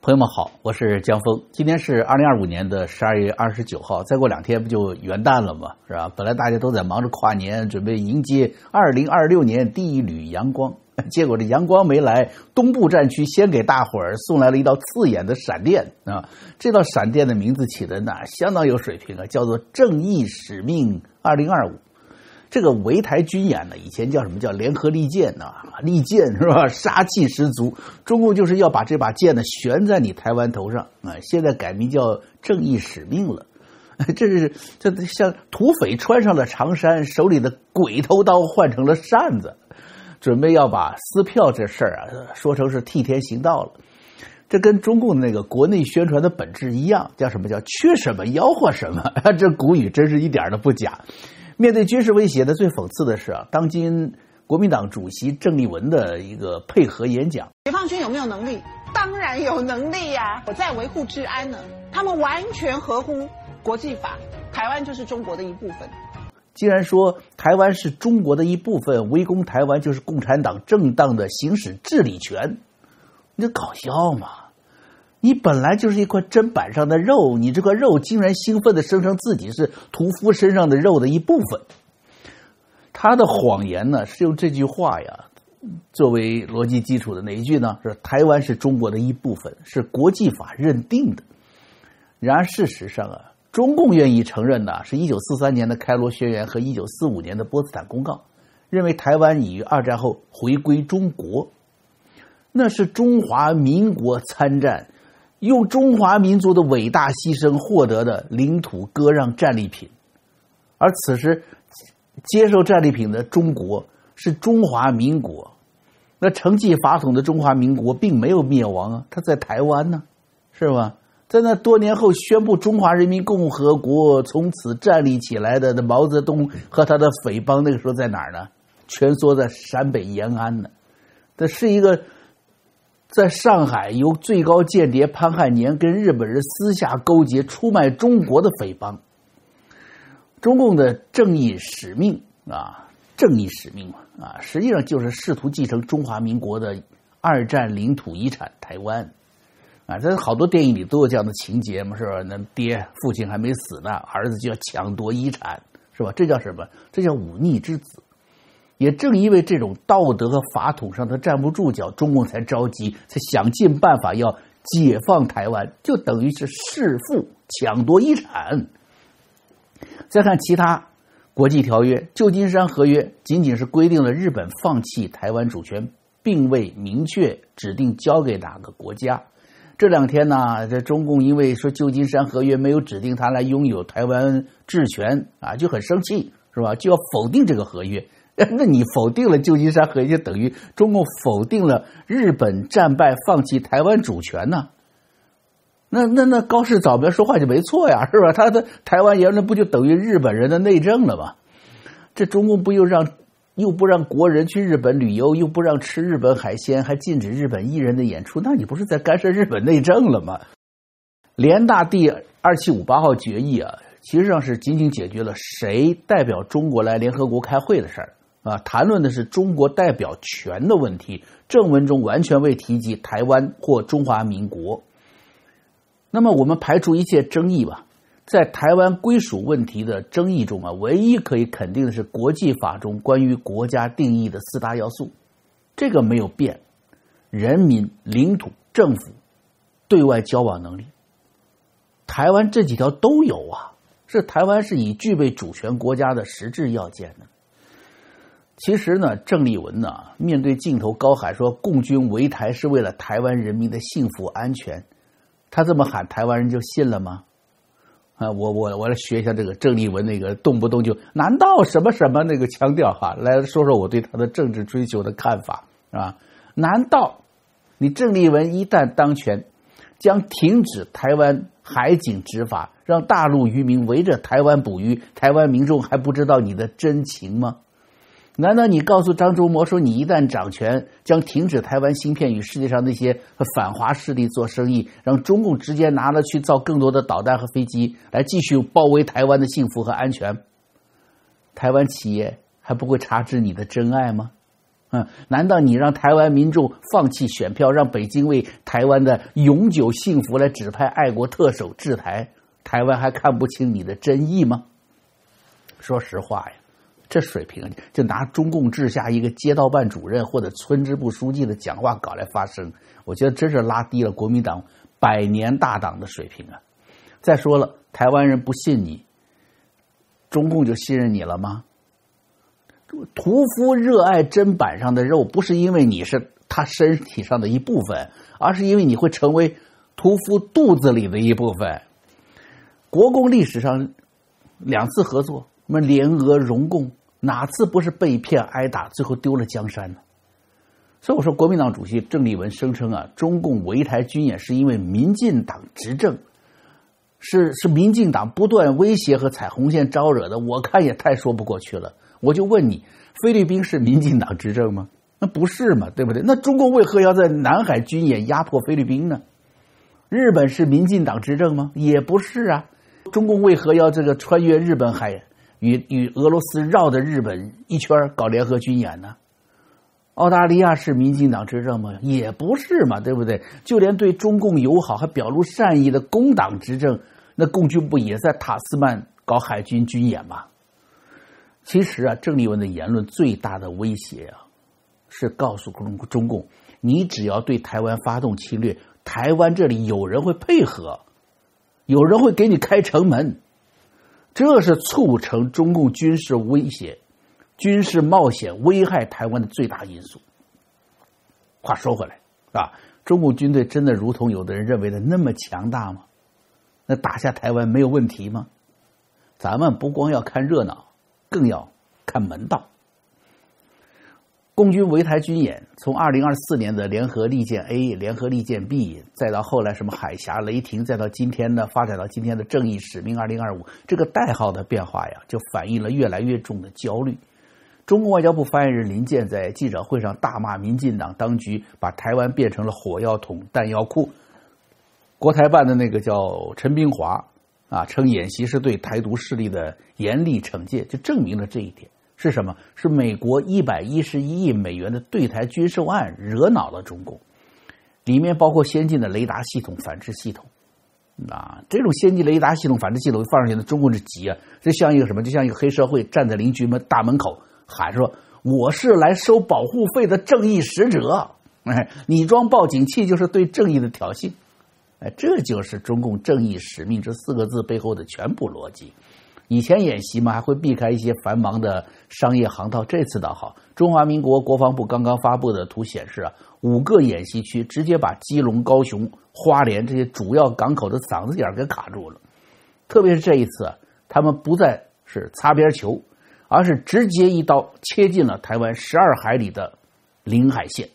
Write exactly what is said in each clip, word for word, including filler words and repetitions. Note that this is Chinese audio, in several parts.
朋友们好，我是江峰。今天是二零二五年的十二月二十九号，再过两天不就元旦了吗？是吧？本来大家都在忙着跨年，准备迎接二零二六年第一缕阳光，结果这阳光没来，东部战区先给大伙儿送来了一道刺眼的闪电啊！这道闪电的名字起的那相当有水平啊，叫做正义使命二零二五。这个围台军演呢，以前叫什么叫联合利剑呐、啊？利剑是吧？杀气十足。中共就是要把这把剑呢悬在你台湾头上啊！现在改名叫正义使命了。这是这像土匪穿上了长衫，手里的鬼头刀换成了扇子，准备要把撕票这事儿啊说成是替天行道了。这跟中共那个国内宣传的本质一样，叫什么叫缺什么吆喝什么。这古语真是一点都不假。面对军事威胁的最讽刺的是啊，当今国民党主席郑丽文的一个配合演讲。 解放军有没有能力？当然有能力呀、啊！我在维护治安呢，他们完全合乎国际法，台湾就是中国的一部分。 既然说台湾是中国的一部分，围攻台湾就是共产党正当的行使治理权，你这搞笑吗？你本来就是一块砧板上的肉，你这块肉竟然兴奋地声称自己是屠夫身上的肉的一部分。他的谎言呢，是用这句话呀作为逻辑基础的。哪一句呢？是台湾是中国的一部分，是国际法认定的。然而事实上啊，中共愿意承认的是一九四三年的开罗宣言和一九四五年的波茨坦公告，认为台湾已于二战后回归中国。那是中华民国参战用中华民族的伟大牺牲获得的领土割让战利品，而此时接受战利品的中国是中华民国。那承继法统的中华民国并没有灭亡啊，它在台湾呢，是吧？在那多年后宣布中华人民共和国从此站立起来的毛泽东和他的匪帮，那个时候在哪儿呢？蜷缩在陕北延安呢。这是一个在上海由最高间谍潘汉年跟日本人私下勾结出卖中国的匪帮。中共的正义使命啊，正义使命啊，实际上就是试图继承中华民国的二战领土遗产台湾啊。这好多电影里都有这样的情节嘛，是吧？那爹父亲还没死呢，儿子就要抢夺遗产，是吧？这叫什么？这叫忤逆之子。也正因为这种道德和法统上他站不住脚，中共才着急，才想尽办法要解放台湾，就等于是弑父抢夺遗产。再看其他国际条约，旧金山合约仅仅是规定了日本放弃台湾主权，并未明确指定交给哪个国家。这两天呢，这中共因为说旧金山合约没有指定他来拥有台湾治权啊，就很生气，是吧？就要否定这个合约。那你否定了旧金山合约，就等于中共否定了日本战败放弃台湾主权呢。那那那高市早苗说话就没错呀，是吧？他的台湾言论不就等于日本人的内政了吗？这中共不又让又不让国人去日本旅游，又不让吃日本海鲜，还禁止日本艺人的演出，那你不是在干涉日本内政了吗？联大第二七五八号决议啊，其实上是仅仅解决了谁代表中国来联合国开会的事儿。啊，谈论的是中国代表权的问题，正文中完全未提及台湾或中华民国。那么我们排除一切争议吧，在台湾归属问题的争议中啊，唯一可以肯定的是国际法中关于国家定义的四大要素，这个没有变：人民、领土、政府、对外交往能力。台湾这几条都有啊，是台湾是以具备主权国家的实质要件的。其实呢，郑丽文呢，面对镜头高喊说共军围台是为了台湾人民的幸福安全，他这么喊，台湾人就信了吗？啊，我我我来学一下这个郑丽文那个动不动就难道什么什么那个腔调哈，来说说我对他的政治追求的看法啊。难道你郑丽文一旦当权，将停止台湾海警执法，让大陆渔民围着台湾捕鱼，台湾民众还不知道你的真情吗？难道你告诉张忠谋说，你一旦掌权，将停止台湾芯片与世界上那些反华势力做生意，让中共直接拿了去造更多的导弹和飞机，来继续包围台湾的幸福和安全？台湾企业还不会察知你的真爱吗？ 嗯，难道你让台湾民众放弃选票，让北京为台湾的永久幸福来指派爱国特首治台，台湾还看不清你的真意吗？说实话呀，这水平就拿中共治下一个街道办主任或者村支部书记的讲话稿来发声，我觉得真是拉低了国民党百年大党的水平啊！再说了，台湾人不信你，中共就信任你了吗？屠夫热爱砧板上的肉，不是因为你是他身体上的一部分，而是因为你会成为屠夫肚子里的一部分。国共历史上两次合作，什么联俄、容共，哪次不是被骗挨打，最后丢了江山呢？所以我说，国民党主席郑丽文声称啊，中共围台军演是因为民进党执政，是是民进党不断威胁和踩红线招惹的，我看也太说不过去了。我就问你，菲律宾是民进党执政吗？那不是嘛，对不对？那中共为何要在南海军演压迫菲律宾呢？日本是民进党执政吗？也不是啊。中共为何要这个穿越日本海，与与俄罗斯绕着日本一圈搞联合军演呢？澳大利亚是民进党执政吗？也不是嘛，对不对？就连对中共友好还表露善意的工党执政，那共军不也在塔斯曼搞海军军演吗？其实啊，郑丽文的言论最大的威胁啊，是告诉中共，你只要对台湾发动侵略，台湾这里有人会配合，有人会给你开城门，这是促成中共军事威胁、军事冒险危害台湾的最大因素。话说回来啊，中共军队真的如同有的人认为的那么强大吗？那打下台湾没有问题吗？咱们不光要看热闹，更要看门道。共军围台军演从二零二四年的联合利剑 A、联合利剑 B， 再到后来什么海峡雷霆，再到今天的发展到今天的正义使命二零二五，这个代号的变化呀，就反映了越来越重的焦虑。中国外交部发言人林健在记者会上大骂民进党当局把台湾变成了火药桶、弹药库。国台办的那个叫陈冰华啊，称演习是对台独势力的严厉惩戒，就证明了这一点。是什么？是美国一百一十一亿美元的对台军售案惹恼了中共，里面包括先进的雷达系统、反制系统。啊，这种先进雷达系统、反制系统放上去的，中共是急啊，这像一个什么？就像一个黑社会站在邻居们大门口喊说：“我是来收保护费的正义使者。”哎，你装报警器就是对正义的挑衅。哎，这就是中共正义使命这四个字背后的全部逻辑。以前演习嘛，还会避开一些繁忙的商业航道，这次倒好，中华民国国防部刚刚发布的图显示啊，五个演习区直接把基隆、高雄、花莲这些主要港口的嗓子眼给卡住了。特别是这一次啊，他们不再是擦边球，而是直接一刀切进了台湾十二海里的领海线。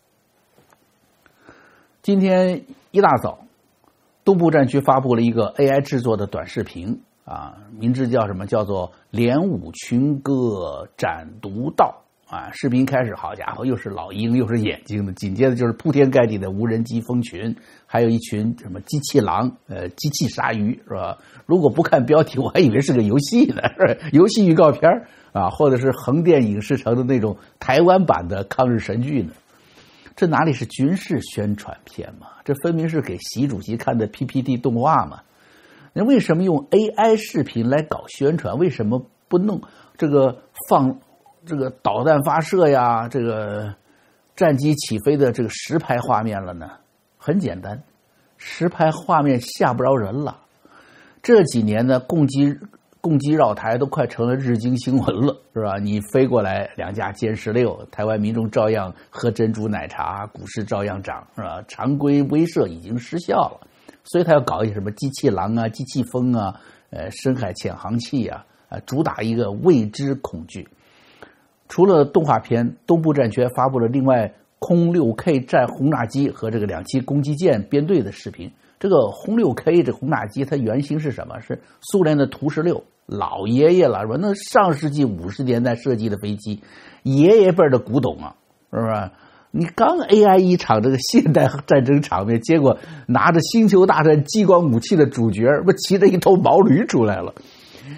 今天一大早，东部战区发布了一个 A I 制作的短视频啊，名字叫什么？叫做连舞群歌斩毒道啊！视频开始，好家伙，又是老鹰，又是眼睛的，紧接着就是铺天盖地的无人机蜂群，还有一群什么机器狼、呃，机器鲨鱼，是吧？如果不看标题，我还以为是个游戏呢，是吧？游戏预告片啊，或者是横店影视城的那种台湾版的抗日神剧呢。这哪里是军事宣传片嘛？这分明是给习主席看的 P P T 动画嘛！那为什么用 A I 视频来搞宣传？为什么不弄这个放这个导弹发射呀，这个战机起飞的这个实拍画面了呢？很简单，实拍画面吓不着人了。这几年呢，共机共机绕台都快成了日经新闻了，是吧？你飞过来两架歼十六，台湾民众照样喝珍珠奶茶，股市照样涨，是吧？常规威慑已经失效了。所以他要搞一些什么机器狼啊、机器蜂啊、呃深海潜航器啊，啊，主打一个未知恐惧。除了动画片，东部战区发布了另外空 六 K 战轰炸机和这个两栖攻击舰编队的视频。这个轰 六 K 这轰炸机，它原型是什么？是苏联的图十六，老爷爷了，是吧？那上世纪五十年代设计的飞机，爷爷辈的古董啊，是吧？你刚 A I 一场这个现代战争场面，结果拿着星球大战激光武器的主角不骑着一头毛驴出来了。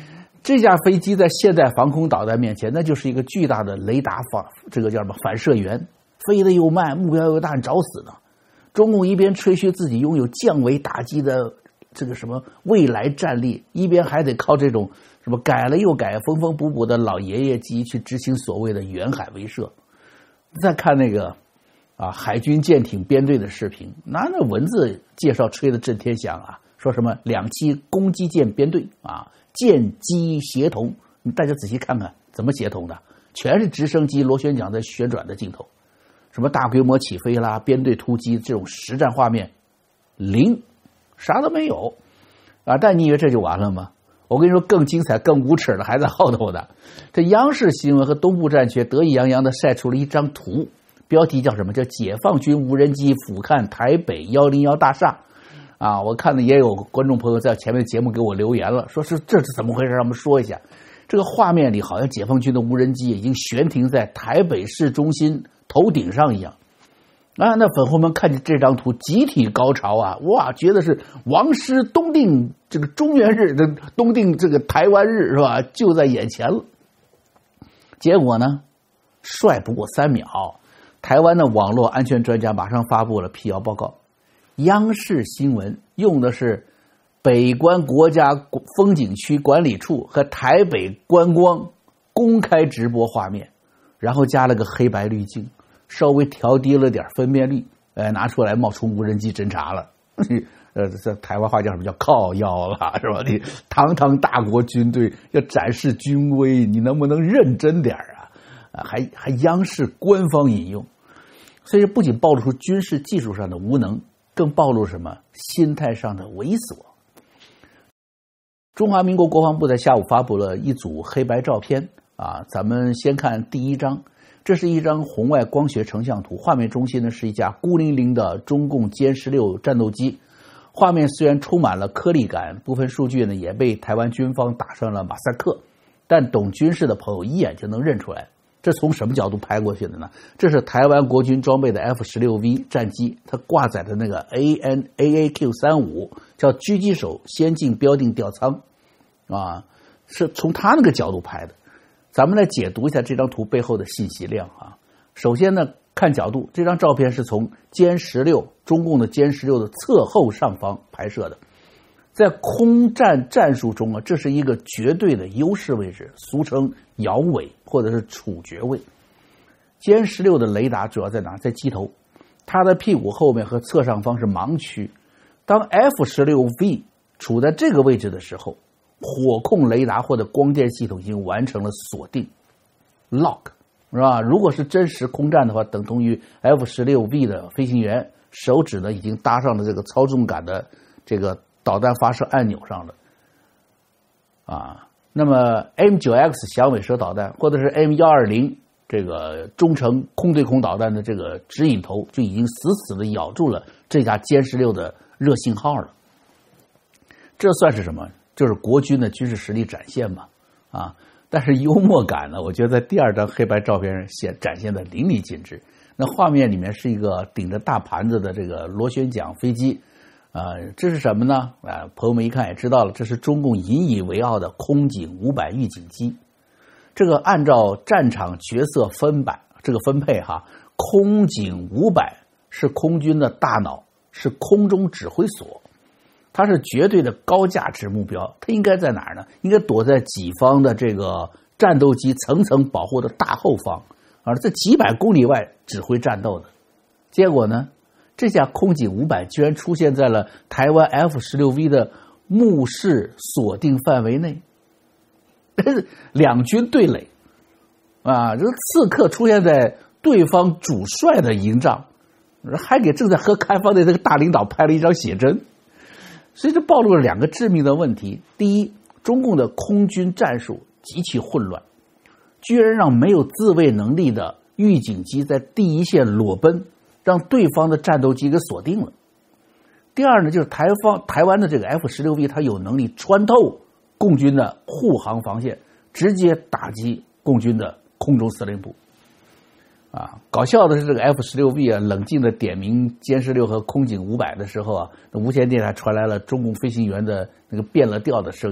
这架飞机在现代防空导弹面前，那就是一个巨大的雷达反这个叫什么反射源，飞得又慢，目标又大，你找死呢。中共一边吹嘘自己拥有降维打击的这个什么未来战力，一边还得靠这种什么改了又改、缝缝补补的老爷爷机去执行所谓的远海威慑。再看那个啊海军舰艇编队的视频，那那文字介绍吹得震天响啊，说什么两栖攻击舰编队啊，舰机协同，大家仔细看看怎么协同的，全是直升机螺旋桨在旋转的镜头。什么大规模起飞啦、编队突击这种实战画面，零，啥都没有啊！但你以为这就完了吗？我跟你说，更精彩、更无耻的还在后头的。这央视新闻和东部战区得意洋洋地晒出了一张图，标题叫什么？叫解放军无人机俯瞰台北一零一大厦。啊，我看的也有观众朋友在前面的节目给我留言了，说是这是怎么回事？让我们说一下。这个画面里好像解放军的无人机已经悬停在台北市中心头顶上一样。啊，那粉红们看见这张图集体高潮啊！哇，觉得是王师东定这个中原日，这东定这个台湾日是吧？就在眼前了。结果呢，帅不过三秒，台湾的网络安全专家马上发布了辟谣报告。央视新闻用的是北关国家风景区管理处和台北观光公开直播画面，然后加了个黑白滤镜，稍微调低了点分辨率，呃，拿出来冒充无人机侦察了。呃，这台湾话叫什么？叫靠腰了，是吧？你堂堂大国军队要展示军威，你能不能认真点啊？啊，还还央视官方引用，所以不仅暴露出军事技术上的无能，更暴露什么？心态上的猥琐。中华民国国防部在下午发布了一组黑白照片啊，咱们先看第一张，这是一张红外光学成像图，画面中心呢是一架孤零零的中共歼十六战斗机，画面虽然充满了颗粒感，部分数据呢也被台湾军方打上了马赛克，但懂军事的朋友一眼就能认出来。这从什么角度拍过去的呢？这是台湾国军装备的 F 十六 V 战机，它挂载的那个 A N A A Q 三十五 叫狙击手先进标定吊舱啊，是从它那个角度拍的。咱们来解读一下这张图背后的信息量啊。首先呢，看角度，这张照片是从歼十六中共的歼十六的侧后上方拍摄的。在空战战术中啊，这是一个绝对的优势位置，俗称摇尾或者是处决位。歼十六的雷达主要在哪？在机头，它的屁股后面和侧上方是盲区。当 F 十六 V 处在这个位置的时候，火控雷达或者光电系统已经完成了锁定 lock， 是吧？如果是真实空战的话，等同于 F 十六 V 的飞行员手指呢已经搭上了这个操纵杆的这个导弹发射按钮上了啊。那么 M 九 X 响尾蛇导弹或者是 M 一二零这个中程空对空导弹的这个指引头就已经死死的咬住了这架歼十六的热信号了。这算是什么？就是国军的军事实力展现嘛啊。但是幽默感呢，我觉得在第二张黑白照片上显展现的淋漓尽致。那画面里面是一个顶着大盘子的这个螺旋桨飞机。呃，这是什么呢？啊，朋友们一看也知道了，这是中共引以为傲的空警五百预警机。这个按照战场角色分摆，这个分配哈，空警五百是空军的大脑，是空中指挥所，它是绝对的高价值目标。它应该在哪儿呢？应该躲在己方的这个战斗机层层保护的大后方，而在几百公里外指挥战斗的。结果呢？这架空警五百居然出现在了台湾 F 十六 V 的目视锁定范围内，两军对垒啊！这个刺客出现在对方主帅的营帐，还给正在喝开放的这个大领导拍了一张写真，所以这暴露了两个致命的问题：第一，中共的空军战术极其混乱，居然让没有自卫能力的预警机在第一线裸奔，让对方的战斗机给锁定了。第二呢，就是台方台湾的这个 F 十六 V 它有能力穿透共军的护航防线，直接打击共军的空中司令部。啊，搞笑的是这个 F 十六 V 啊，冷静的点名歼十六和空警五百的时候啊，那无线电台传来了中共飞行员的那个变了调的声音，说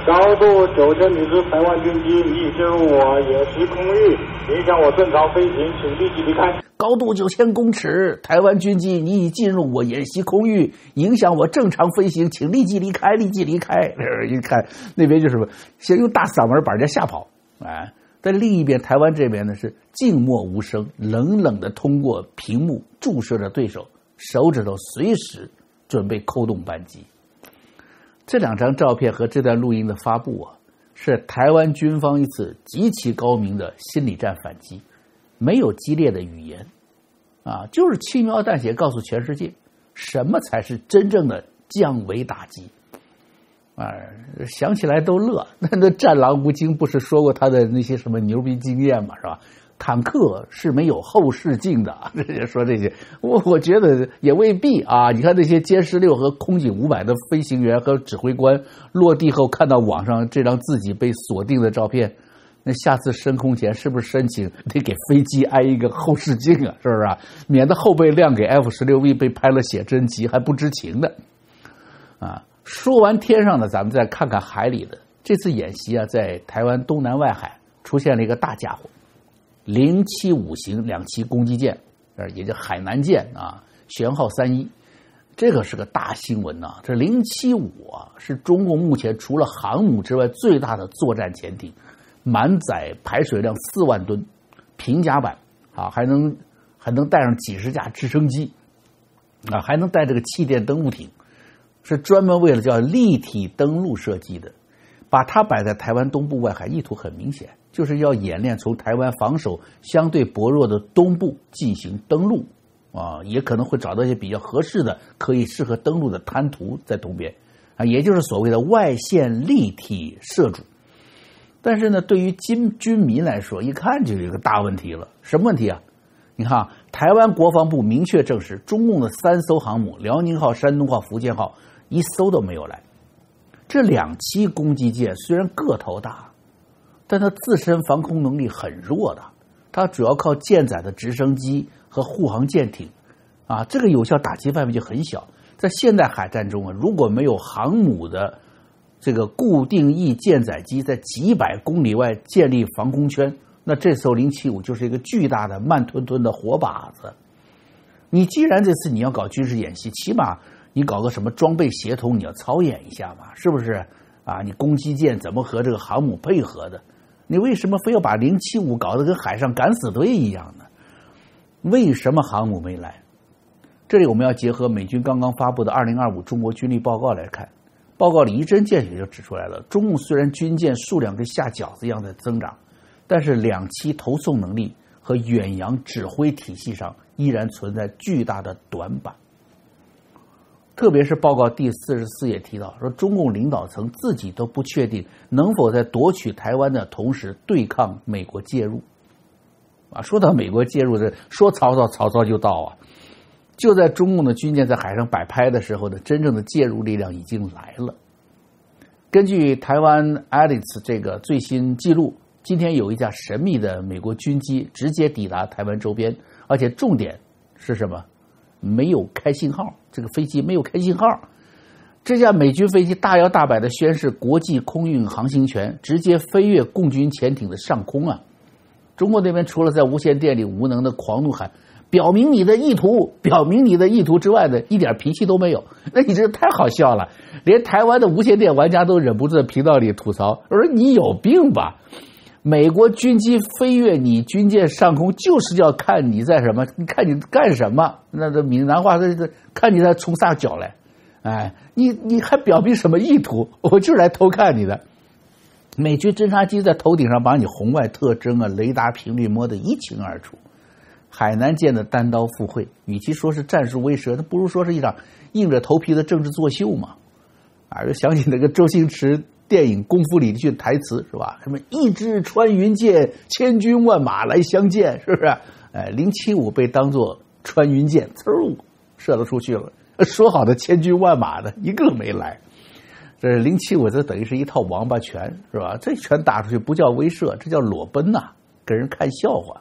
高度九千米之台湾军机已进入我演习空域，影响我正常飞行，请立即离开。 高度九千公尺，台湾军机你已进入我演习空域，影响我正常飞行，请立即离开，立即离开。一看那边就是先用大嗓门把人家吓跑，哎，但另一边台湾这边呢是静默无声，冷冷的通过屏幕注视着对手，手指头随时准备扣动扳机。这两张照片和这段录音的发布啊，是台湾军方一次极其高明的心理战反击，没有激烈的语言，啊，就是轻描淡写告诉全世界，什么才是真正的降维打击。啊，想起来都乐。那那战狼吴京不是说过他的那些什么牛逼经验嘛，是吧？坦克是没有后视镜的，说这些，我我觉得也未必啊。你看那些歼十六和空警五百的飞行员和指挥官落地后，看到网上这张自己被锁定的照片，那下次升空前是不是申请得给飞机安一个后视镜啊？是不是啊？免得后背亮给 F 十六 V 被拍了写真集还不知情的。啊，说完天上的，咱们再看看海里的。这次演习啊，在台湾东南外海出现了一个大家伙。零七五型两栖攻击舰，呃，也叫海南舰啊，舷号三一，这个是个大新闻呐、啊。这零七五啊，是中共目前除了航母之外最大的作战潜艇，满载排水量四万吨，平甲板啊，还能还能带上几十架直升机啊，还能带这个气垫登陆艇，是专门为了叫立体登陆设计的。把它摆在台湾东部外海，意图很明显，就是要演练从台湾防守相对薄弱的东部进行登陆啊，也可能会找到一些比较合适的可以适合登陆的滩涂在东边啊，也就是所谓的外线立体射主。但是呢，对于军军民来说，一看就有一个大问题了。什么问题啊？你看，台湾国防部明确证实，中共的三艘航母辽宁号、山东号、福建号一艘都没有来。这两栖攻击舰虽然个头大，但它自身防空能力很弱的，它主要靠舰载的直升机和护航舰艇，啊，这个有效打击范围就很小。在现代海战中啊，如果没有航母的这个固定翼舰载机在几百公里外建立防空圈，那这艘零七五就是一个巨大的慢吞吞的活靶子。你既然这次你要搞军事演习，起码你搞个什么装备协同，你要操演一下嘛，是不是啊？你攻击舰怎么和这个航母配合的？你为什么非要把零七五搞得跟海上敢死队一样呢？为什么航母没来？这里我们要结合美军刚刚发布的二零二五中国军力报告来看，报告里一针见血就指出来了，中共虽然军舰数量跟下饺子一样的增长，但是两栖投送能力和远洋指挥体系上依然存在巨大的短板。特别是报告第四十四页提到，说中共领导层自己都不确定能否在夺取台湾的同时对抗美国介入。啊，说到美国介入的，说曹操曹操就到啊！就在中共的军舰在海上摆拍的时候呢，真正的介入力量已经来了。根据台湾 Alex 这个最新记录，今天有一架神秘的美国军机直接抵达台湾周边，而且重点是什么？没有开信号，这个飞机没有开信号。这架美军飞机大摇大摆地宣示国际空运航行权，直接飞越共军潜艇的上空啊！中国那边除了在无线电里无能的狂怒喊表明你的意图，表明你的意图之外的一点脾气都没有。那你这太好笑了，连台湾的无线电玩家都忍不住在频道里吐槽，我说你有病吧？美国军机飞越你军舰上空，就是要看你在什么，看你干什么。那这闽南话是看你在冲啥脚来，哎，你你还表明什么意图？我就是来偷看你的。美军侦察机在头顶上把你红外特征啊、雷达频率摸得一清二楚。海南舰的单刀赴会，与其说是战术威慑，那不如说是一场硬着头皮的政治作秀嘛。啊，就想起那个周星驰电影《功夫》里的句台词是吧？什么一支穿云箭，千军万马来相见，是不是？哎，零七五被当作穿云箭，嗖射了出去了。说好的千军万马的，一个没来。这零七五这等于是一套王八拳，是吧？这拳打出去不叫威慑，这叫裸奔呐、啊，给人看笑话。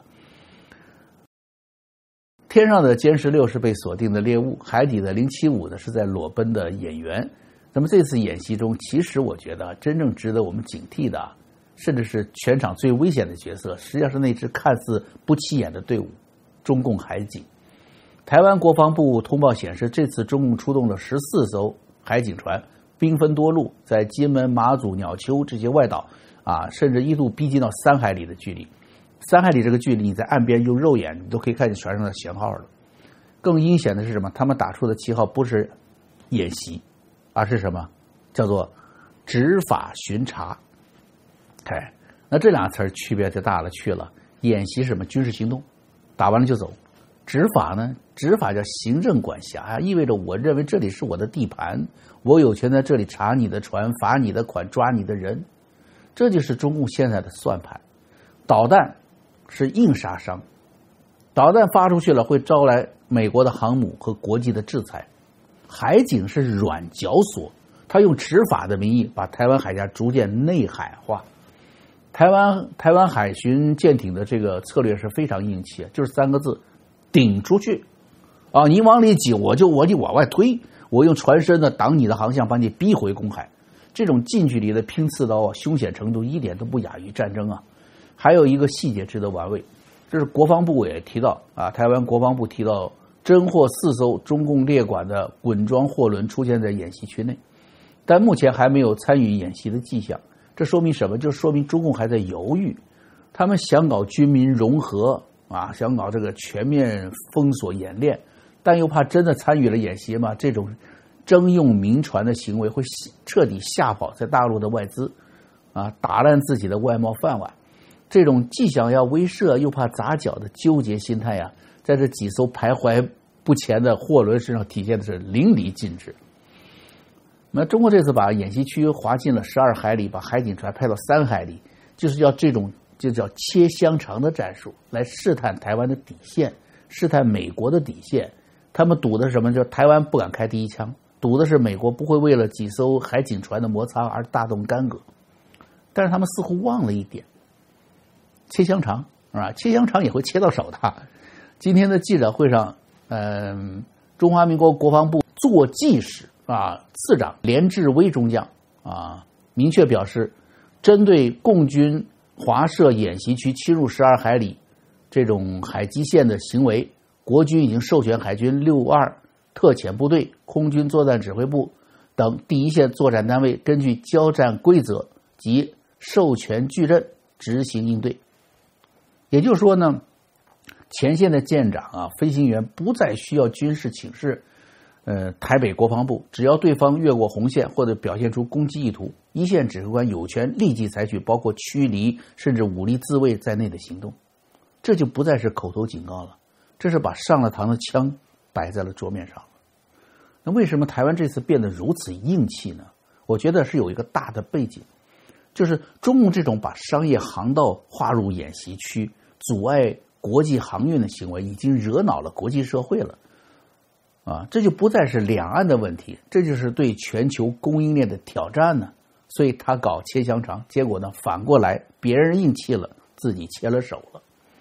天上的歼十六是被锁定的猎物，海底的零七五呢是在裸奔的演员。 那么这次演习中，其实我觉得真正值得我们警惕的，甚至是全场最危险的角色，实际上是那支看似不起眼的队伍——中共海警。台湾国防部通报显示，这次中共出动了十四艘海警船，兵分多路，在金门、马祖、鸟丘这些外岛啊，甚至一度逼近到三海里的距离。三海里这个距离，你在岸边用肉眼你都可以看见船上的舷号了。更阴险的是什么？他们打出的旗号不是演习，而是什么？叫做执法巡查。哎，那这俩词儿区别就大了去了。演习是什么？军事行动，打完了就走。执法呢？执法叫行政管辖，意味着我认为这里是我的地盘，我有权在这里查你的船、罚你的款、抓你的人。这就是中共现在的算盘。导弹是硬杀伤，导弹发出去了会招来美国的航母和国际的制裁。海警是软绞索，他用执法的名义把台湾海峡逐渐内海化。台湾台湾海巡舰艇的这个策略是非常硬气，就是三个字：顶出去。啊，你往里挤，我就我就往外推，我用船身呢挡你的航向，把你逼回公海。这种近距离的拼刺刀啊，凶险程度一点都不亚于战争啊。还有一个细节值得玩味，这是国防部也提到啊，台湾国防部提到侦获四艘中共列管的滚装货轮出现在演习区内，但目前还没有参与演习的迹象。这说明什么？就说明中共还在犹豫，他们想搞军民融合啊，想搞这个全面封锁演练，但又怕真的参与了演习嘛，这种征用民船的行为会彻底吓跑在大陆的外资啊，打烂自己的外贸饭碗。这种既想要威慑又怕砸脚的纠结心态啊，在这几艘徘徊不前的货轮身上体现的是淋漓尽致。那中国这次把演习区划进了十二海里，把海警船派到三海里，就是要这种就叫切香肠的战术，来试探台湾的底线，试探美国的底线。他们赌的是什么？就台湾不敢开第一枪，赌的是美国不会为了几艘海警船的摩擦而大动干戈。但是他们似乎忘了一点，切香肠啊，切香肠也会切到手的。今天的记者会上，嗯、呃，中华民国国防部坐骑使啊次长连志威中将啊明确表示，针对共军划设演习区侵入十二海里这种海基线的行为，国军已经授权海军六二特遣部队、空军作战指挥部等第一线作战单位根据交战规则及授权矩阵执行应对。也就是说呢，前线的舰长啊、飞行员不再需要军事请示呃，台北国防部，只要对方越过红线或者表现出攻击意图，一线指挥官有权立即采取包括驱离甚至武力自卫在内的行动。这就不再是口头警告了，这是把上了膛的枪摆在了桌面上。那为什么台湾这次变得如此硬气呢？我觉得是有一个大的背景，就是中共这种把商业航道划入演习区，阻碍国际航运的行为，已经惹恼了国际社会了。啊，这就不再是两岸的问题，这就是对全球供应链的挑战呢。所以他搞切香肠，结果呢，反过来别人硬气了，自己切了手了。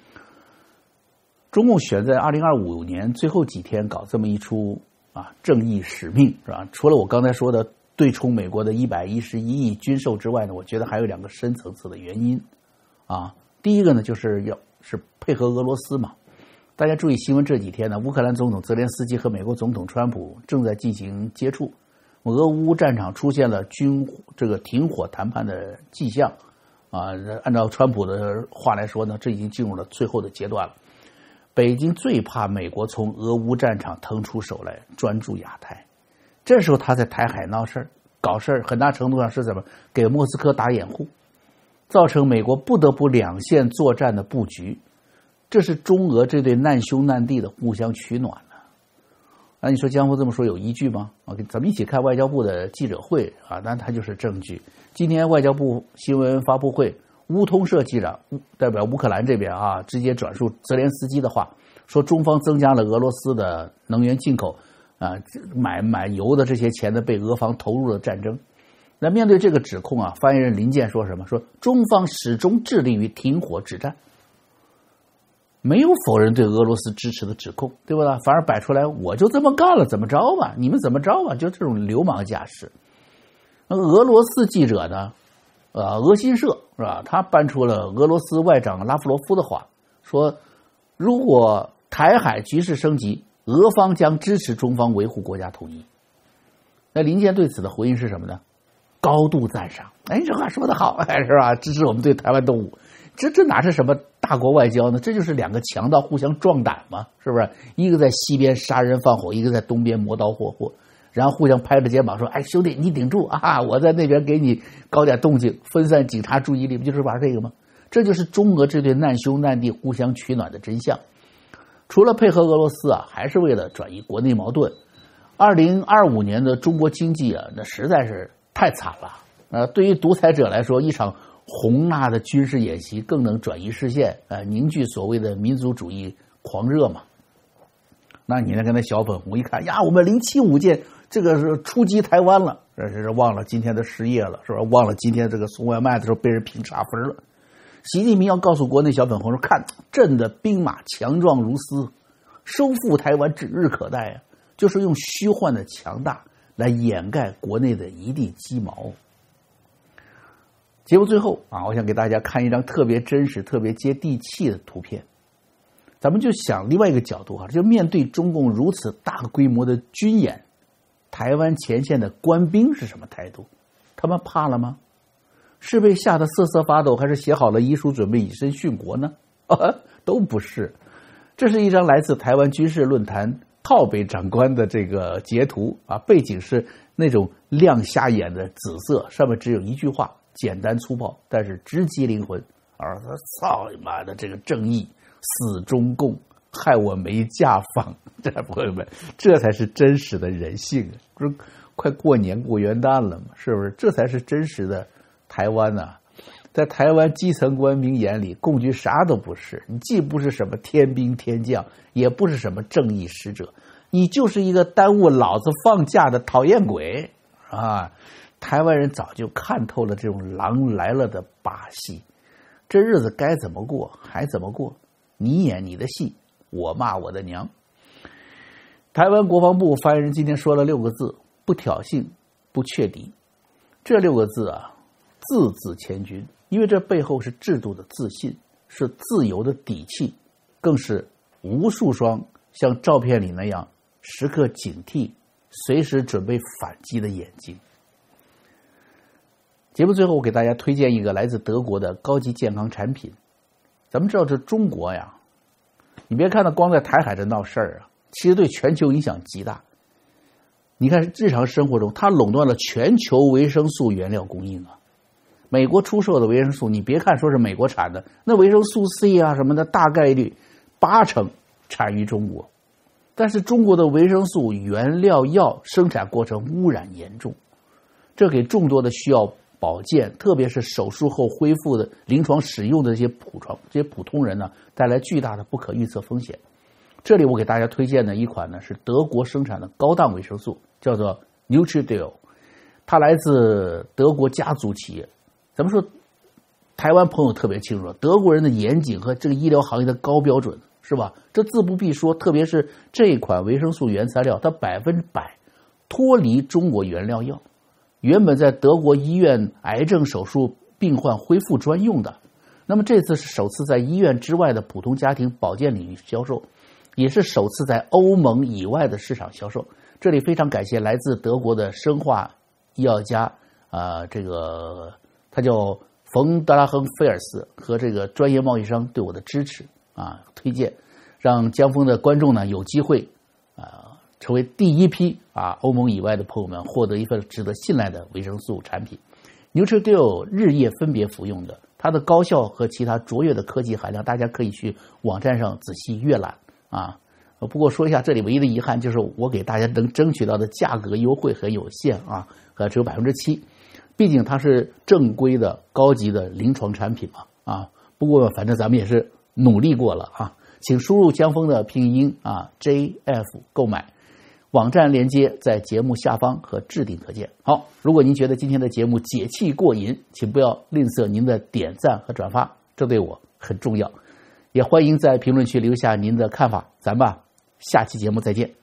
中共选在二零二五年最后几天搞这么一出啊正义使命，是吧？除了我刚才说的对冲美国的一百一十一亿军售之外呢，我觉得还有两个深层次的原因啊。第一个呢，就是要是配合俄罗斯嘛。大家注意新闻这几天呢，乌克兰总统泽连斯基和美国总统川普正在进行接触，俄乌战场出现了军这个停火谈判的迹象啊。按照川普的话来说呢，这已经进入了最后的阶段了。北京最怕美国从俄乌战场腾出手来专注亚太，这时候他在台海闹事儿、搞事儿，很大程度上是怎么给莫斯科打掩护，造成美国不得不两线作战的布局。这是中俄这对难兄难弟的互相取暖呢、啊。那你说江湖这么说有依据吗？啊，咱们一起看外交部的记者会啊，那它就是证据。今天外交部新闻发布会，乌通社记者代表乌克兰这边啊，直接转述泽连斯基的话，说中方增加了俄罗斯的能源进口啊，买买油的这些钱呢被俄方投入了战争。那面对这个指控啊，发言人林健说什么？说中方始终致力于停火止战。没有否认对俄罗斯支持的指控，对吧？反而摆出来我就这么干了，怎么着吧？你们怎么着吧？就这种流氓架势。 那个俄罗斯记者呢，呃，俄新社是吧？他搬出了俄罗斯外长拉夫罗夫的话，说如果台海局势升级，俄方将支持中方维护国家统一。那林健对此的回应是什么呢？高度赞赏。哎，这话说得好，哎，是吧？支持我们对台湾动武，这这哪是什么大国外交呢？这就是两个强盗互相壮胆嘛，是不是？一个在西边杀人放火，一个在东边磨刀霍霍，然后互相拍着肩膀说：“哎，兄弟，你顶住啊！我在那边给你搞点动静，分散警察注意力，不就是玩这个吗？”这就是中俄这对难兄难弟互相取暖的真相。除了配合俄罗斯啊，还是为了转移国内矛盾。二零二五年的中国经济啊，那实在是太惨了。呃，对于独裁者来说，一场宏大的军事演习更能转移视线，呃，凝聚所谓的民族主义狂热嘛。那你那跟那小粉红一看呀，我们零七五舰这个是出击台湾了，这是忘了今天的失业了，是吧？忘了今天这个送外卖的时候被人评差分了。习近平要告诉国内小粉红说：“看，朕的兵马强壮如斯，收复台湾指日可待啊！”就是用虚幻的强大来掩盖国内的一地鸡毛。节目最后啊，我想给大家看一张特别真实、特别接地气的图片。咱们就想另外一个角度啊，就面对中共如此大规模的军演，台湾前线的官兵是什么态度？他们怕了吗？是被吓得瑟瑟发抖，还是写好了遗书准备以身殉国呢？啊，都不是。这是一张来自台湾军事论坛靠北长官的这个截图啊，背景是那种亮瞎眼的紫色，上面只有一句话，简单粗暴，但是直击灵魂。而他操你妈的这个正义，死中共，害我没假放。这朋友们，这才是真实的人性。不是快过年过元旦了吗？是不是？这才是真实的台湾啊。在台湾基层官兵眼里，共军啥都不是，你既不是什么天兵天将，也不是什么正义使者，你就是一个耽误老子放假的讨厌鬼啊！台湾人早就看透了这种狼来了的把戏，这日子该怎么过还怎么过，你演你的戏，我骂我的娘。台湾国防部发言人今天说了六个字：不挑衅，不确敌。这六个字啊，字字千钧，因为这背后是制度的自信，是自由的底气，更是无数双像照片里那样时刻警惕、随时准备反击的眼睛。节目最后，我给大家推荐一个来自德国的高级健康产品。咱们知道这中国呀，你别看它光在台海这闹事儿啊，其实对全球影响极大。你看日常生活中，它垄断了全球维生素原料供应啊。美国出售的维生素，你别看说是美国产的，那维生素 C 啊什么的，大概率八成产于中国。但是中国的维生素原料药生产过程污染严重，这给众多的需要保健，特别是手术后恢复的临床使用的这些普通这些普通人呢，带来巨大的不可预测风险。这里我给大家推荐的一款呢是德国生产的高档维生素，叫做 NutriDeo， 它来自德国家族企业。咱们说台湾朋友特别清楚，德国人的严谨和这个医疗行业的高标准，是吧？这自不必说，特别是这款维生素原材料，它百分之百脱离中国原料药，原本在德国医院癌症手术病患恢复专用的，那么这次是首次在医院之外的普通家庭保健领域销售，也是首次在欧盟以外的市场销售。这里非常感谢来自德国的生化医药家啊、呃，这个他叫冯德拉亨菲尔斯和这个专业贸易商对我的支持啊推荐，让江峰的观众呢有机会啊成为第一批啊欧盟以外的朋友们获得一份值得信赖的维生素产品。NutriDeo 日夜分别服用的，它的高效和其他卓越的科技含量，大家可以去网站上仔细阅览啊。不过说一下，这里唯一的遗憾就是我给大家能争取到的价格优惠很有限啊，呃，只有百分之七。毕竟它是正规的高级的临床产品嘛啊。不过反正咱们也是努力过了啊，请输入江峰的拼音啊 J F 购买。网站链接在节目下方和置顶可见。好，如果您觉得今天的节目解气过瘾，请不要吝啬您的点赞和转发，这对我很重要。也欢迎在评论区留下您的看法，咱们下期节目再见。